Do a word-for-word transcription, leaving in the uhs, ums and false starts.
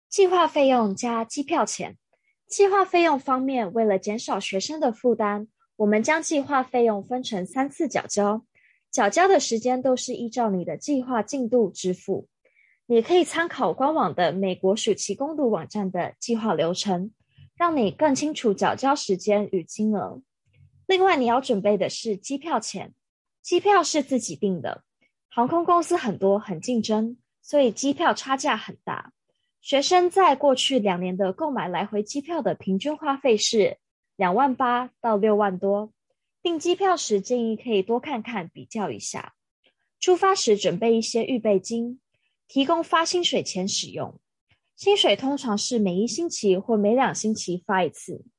计划费用加机票钱。计划费用方面，为了减少学生的负担，我们将计划费用分成三次缴交，缴交的时间都是依照你的计划进度支付。你可以参考官网的美国暑期公读网站的计划流程，让你更清楚缴交时间与金额。另外，你要准备的是机票钱。机票是自己订的，航空公司很多很竞争，所以机票差价很大。学生在过去两年的购买来回机票的平均花费是两万八到六万多。订机票时建议可以多看看比较一下。出发时准备一些预备金，提供发薪水前使用。薪水通常是每一星期或每两星期发一次。